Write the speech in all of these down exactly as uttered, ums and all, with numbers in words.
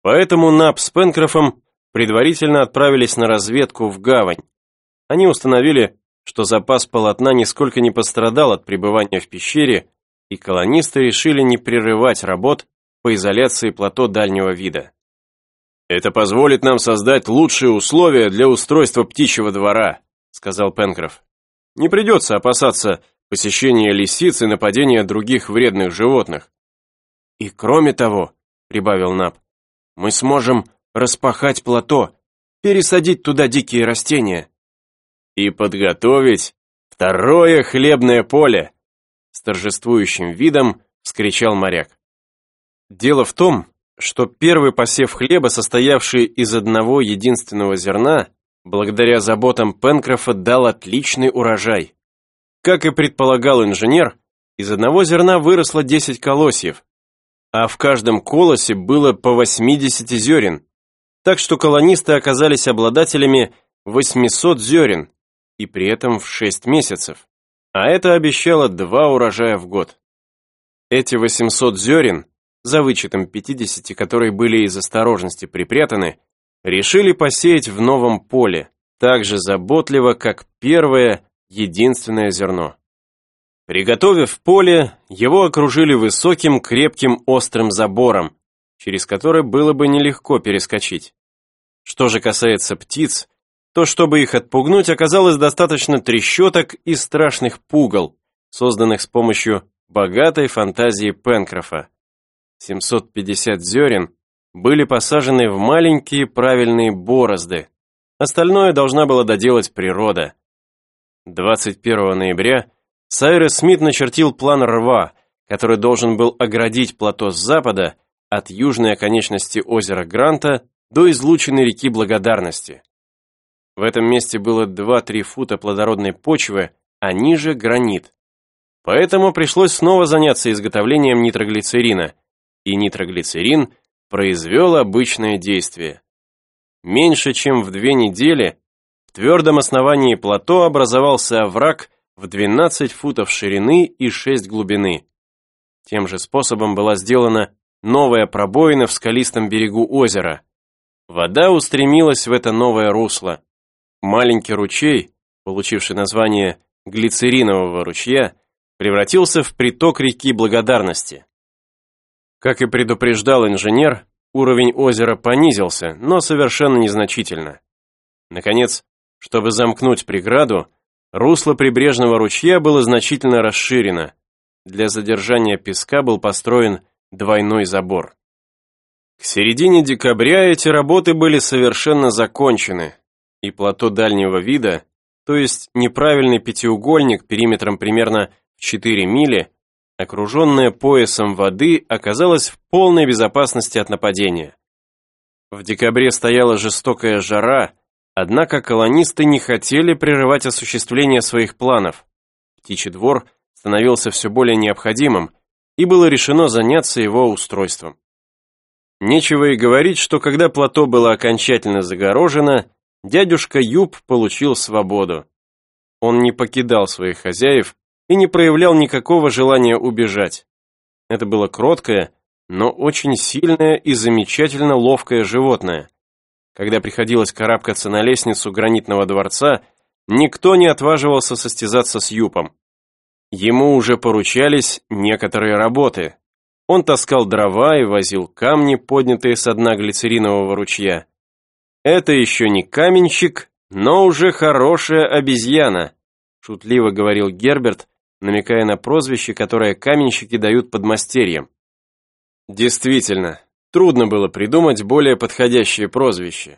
Поэтому Нап с Пенкрофом предварительно отправились на разведку в гавань. Они установили, что запас полотна нисколько не пострадал от пребывания в пещере, и колонисты решили не прерывать работ по изоляции плато дальнего вида. «Это позволит нам создать лучшие условия для устройства птичьего двора», сказал Пенкроф. «Не придется опасаться посещения лисиц и нападения других вредных животных. И кроме того, прибавил Нап, мы сможем распахать плато, пересадить туда дикие растения и подготовить второе хлебное поле», с торжествующим видом вскричал моряк. Дело в том, что первый посев хлеба, состоявший из одного единственного зерна, благодаря заботам Пенкрофа дал отличный урожай. Как и предполагал инженер, из одного зерна выросло десять колосьев, а в каждом колосе было по восьмидесяти зерен, так что колонисты оказались обладателями восьмисот зерен, и при этом в шесть месяцев, а это обещало два урожая в год. Эти восемьсот зерен, за вычетом пятидесяти, которые были из осторожности припрятаны, решили посеять в новом поле, так же заботливо, как первое, единственное зерно. Приготовив поле, его окружили высоким, крепким, острым забором, через который было бы нелегко перескочить. Что же касается птиц, то, чтобы их отпугнуть, оказалось достаточно трещоток и страшных пугал, созданных с помощью богатой фантазии Пенкрофа. семьсот пятьдесят зерен были посажены в маленькие правильные борозды. Остальное должна была доделать природа. двадцать первого ноября Сайрес Смит начертил план рва, который должен был оградить плато с запада от южной оконечности озера Гранта до излученной реки Благодарности. В этом месте было два-три фута плодородной почвы, а ниже гранит. Поэтому пришлось снова заняться изготовлением нитроглицерина, и нитроглицерин произвел обычное действие. Меньше чем в две недели в твердом основании плато образовался овраг в двенадцать футов ширины и шесть глубины. Тем же способом была сделана новая пробоина в скалистом берегу озера. Вода устремилась в это новое русло. Маленький ручей, получивший название глицеринового ручья, превратился в приток реки Благодарности. Как и предупреждал инженер, уровень озера понизился, но совершенно незначительно. Наконец, чтобы замкнуть преграду, русло прибрежного ручья было значительно расширено. Для задержания песка был построен двойной забор. К середине декабря эти работы были совершенно закончены, и плато дальнего вида, то есть неправильный пятиугольник периметром примерно в четыре мили, окруженное поясом воды, оказалось в полной безопасности от нападения. В декабре стояла жестокая жара, однако колонисты не хотели прерывать осуществление своих планов. Птичий двор становился все более необходимым, и было решено заняться его устройством. Нечего и говорить, что когда плато было окончательно загорожено, дядюшка Юп получил свободу. Он не покидал своих хозяев и не проявлял никакого желания убежать. Это было кроткое, но очень сильное и замечательно ловкое животное. Когда приходилось карабкаться на лестницу гранитного дворца, никто не отваживался состязаться с Юпом. Ему уже поручались некоторые работы. Он таскал дрова и возил камни, поднятые со дна глицеринового ручья. «Это еще не каменщик, но уже хорошая обезьяна», шутливо говорил Герберт, намекая на прозвище, которое каменщики дают подмастерьям. Действительно, трудно было придумать более подходящее прозвище.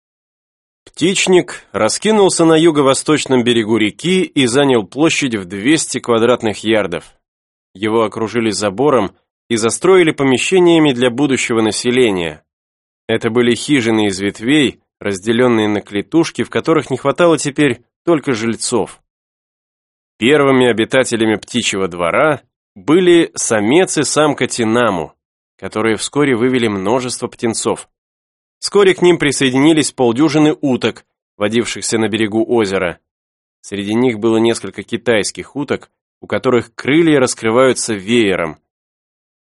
Птичник раскинулся на юго-восточном берегу реки и занял площадь в двести квадратных ярдов. Его окружили забором и застроили помещениями для будущего населения. Это были хижины из ветвей, разделенные на клетушки, в которых не хватало теперь только жильцов. Первыми обитателями птичьего двора были самец и самка Тинаму, которые вскоре вывели множество птенцов. Вскоре к ним присоединились полдюжины уток, водившихся на берегу озера. Среди них было несколько китайских уток, у которых крылья раскрываются веером.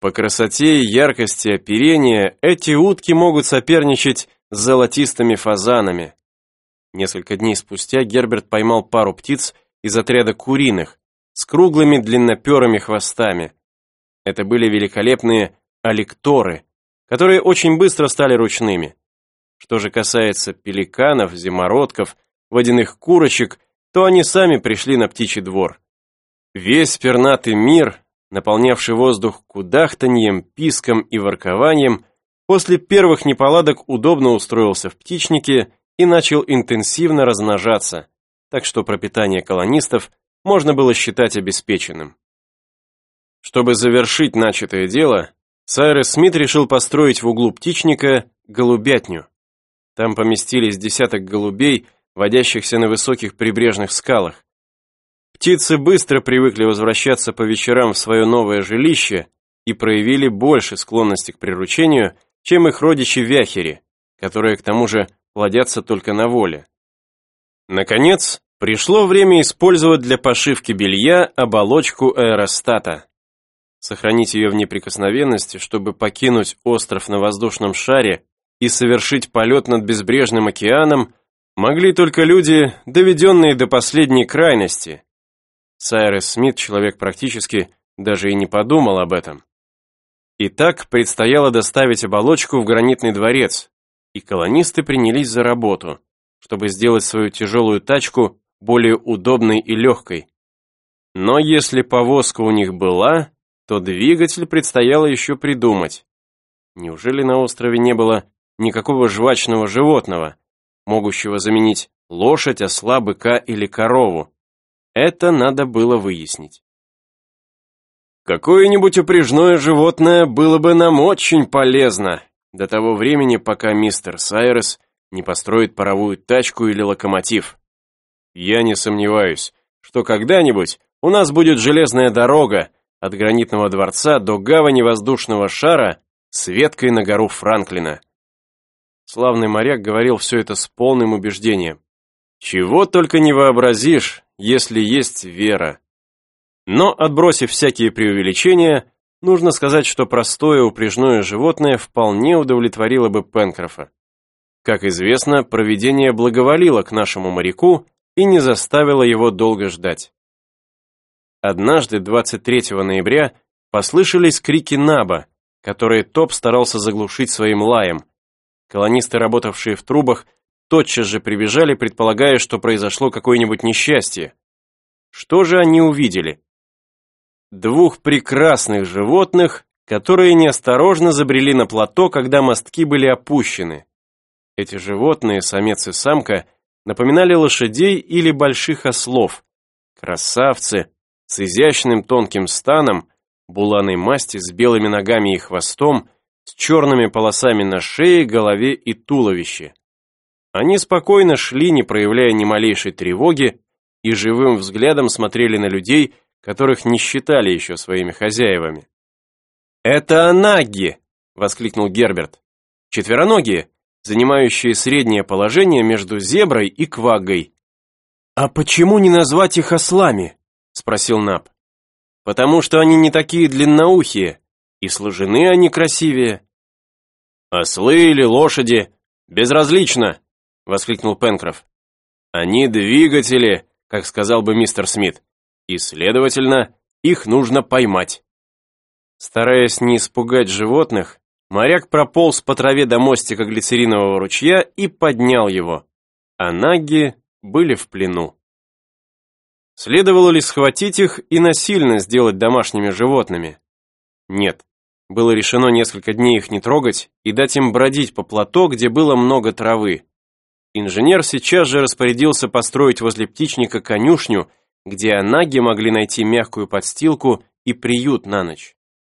По красоте и яркости оперения эти утки могут соперничать с золотистыми фазанами. Несколько дней спустя Герберт поймал пару птиц из отряда куриных с круглыми длинноперыми хвостами. Это были великолепные аликторы, которые очень быстро стали ручными. Что же касается пеликанов, зимородков, водяных курочек, то они сами пришли на птичий двор. Весь пернатый мир, наполнявший воздух кудахтаньем, писком и воркованием, после первых неполадок удобно устроился в птичнике и начал интенсивно размножаться, так что пропитание колонистов можно было считать обеспеченным. Чтобы завершить начатое дело, Сайрес Смит решил построить в углу птичника голубятню. Там поместились десяток голубей, водящихся на высоких прибрежных скалах. Птицы быстро привыкли возвращаться по вечерам в свое новое жилище и проявили больше склонности к приручению, чем их родичи-вяхери, которые к тому же плодятся только на воле. Наконец, пришло время использовать для пошивки белья оболочку аэростата. Сохранить ее в неприкосновенности, чтобы покинуть остров на воздушном шаре и совершить полет над безбрежным океаном, могли только люди, доведенные до последней крайности. Сайрес Смит, человек практически, даже и не подумал об этом. Итак, предстояло доставить оболочку в гранитный дворец, и колонисты принялись за работу, чтобы сделать свою тяжелую тачку более удобной и легкой. Но если повозка у них была, то двигатель предстояло еще придумать. Неужели на острове не было никакого жвачного животного, могущего заменить лошадь, осла, быка или корову? Это надо было выяснить. Какое-нибудь упряжное животное было бы нам очень полезно до того времени, пока мистер Сайрес не построит паровую тачку или локомотив. Я не сомневаюсь, что когда-нибудь у нас будет железная дорога от гранитного дворца до гавани воздушного шара с веткой на гору Франклина. Славный моряк говорил все это с полным убеждением. Чего только не вообразишь, если есть вера. Но, отбросив всякие преувеличения, нужно сказать, что простое упряжное животное вполне удовлетворило бы Пенкрофа. Как известно, провидение благоволило к нашему моряку и не заставило его долго ждать. Однажды, двадцать третьего ноября, послышались крики Наба, которые Топ старался заглушить своим лаем. Колонисты, работавшие в трубах, тотчас же прибежали, предполагая, что произошло какое-нибудь несчастье. Что же они увидели? Двух прекрасных животных, которые неосторожно забрели на плато, когда мостки были опущены. Эти животные, самец и самка, напоминали лошадей или больших ослов. Красавцы, с изящным тонким станом, буланой масти с белыми ногами и хвостом, с черными полосами на шее, голове и туловище. Они спокойно шли, не проявляя ни малейшей тревоги, и живым взглядом смотрели на людей, которых не считали еще своими хозяевами. «Это анаги!» — воскликнул Герберт. «Четвероногие, занимающие среднее положение между зеброй и кваггой». «А почему не назвать их ослами?» — спросил Наб. «Потому что они не такие длинноухие, и сложены они красивее». «Ослы или лошади? Безразлично!» — воскликнул Пенкроф. «Они двигатели, как сказал бы мистер Смит, и, следовательно, их нужно поймать». Стараясь не испугать животных, моряк прополз по траве до мостика глицеринового ручья и поднял его. Анаги были в плену. Следовало ли схватить их и насильно сделать домашними животными? Нет. Было решено несколько дней их не трогать и дать им бродить по плато, где было много травы. Инженер сейчас же распорядился построить возле птичника конюшню, где анаги могли найти мягкую подстилку и приют на ночь.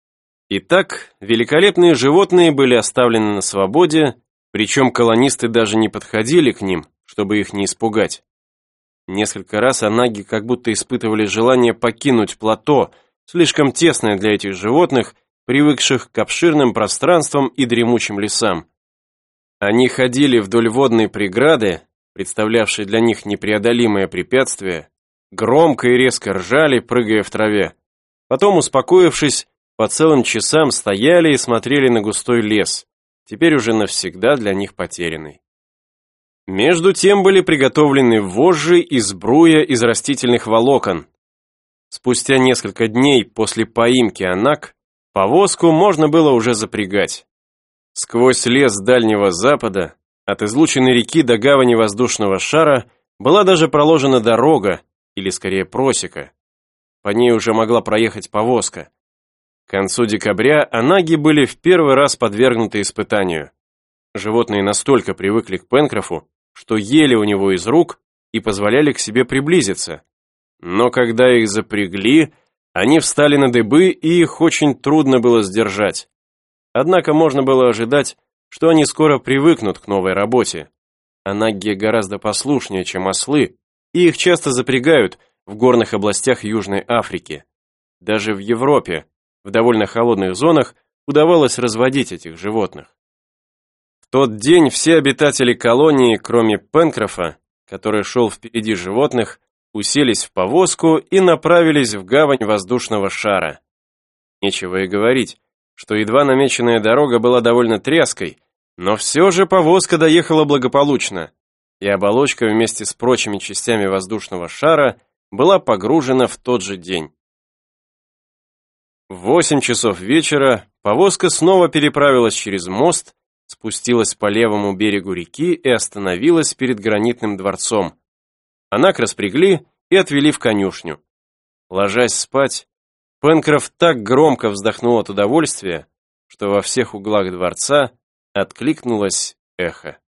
Итак, великолепные животные были оставлены на свободе, причем колонисты даже не подходили к ним, чтобы их не испугать. Несколько раз анаги как будто испытывали желание покинуть плато, слишком тесное для этих животных, привыкших к обширным пространствам и дремучим лесам. Они ходили вдоль водной преграды, представлявшей для них непреодолимое препятствие, громко и резко ржали, прыгая в траве. Потом, успокоившись, по целым часам стояли и смотрели на густой лес, теперь уже навсегда для них потерянный. Между тем были приготовлены вожжи и сбруя из растительных волокон. Спустя несколько дней после поимки Анак повозку можно было уже запрягать. Сквозь лес Дальнего Запада, от излученной реки до гавани воздушного шара, была даже проложена дорога, или скорее просека. По ней уже могла проехать повозка. К концу декабря анаги были в первый раз подвергнуты испытанию. Животные настолько привыкли к Пенкрофу, что ели у него из рук и позволяли к себе приблизиться. Но когда их запрягли, они встали на дыбы, и их очень трудно было сдержать. Однако можно было ожидать, что они скоро привыкнут к новой работе. Анаги гораздо послушнее, чем ослы, и их часто запрягают в горных областях Южной Африки. Даже в Европе, в довольно холодных зонах, удавалось разводить этих животных. В тот день все обитатели колонии, кроме Пенкрофа, который шел впереди животных, уселись в повозку и направились в гавань воздушного шара. Нечего и говорить, что едва намеченная дорога была довольно тряской, но все же повозка доехала благополучно, и оболочка вместе с прочими частями воздушного шара была погружена в тот же день. В восемь часов вечера повозка снова переправилась через мост, спустилась по левому берегу реки и остановилась перед гранитным дворцом. Анак распрягли и отвели в конюшню. Ложась спать, Пенкроф так громко вздохнул от удовольствия, что во всех углах дворца откликнулось эхо.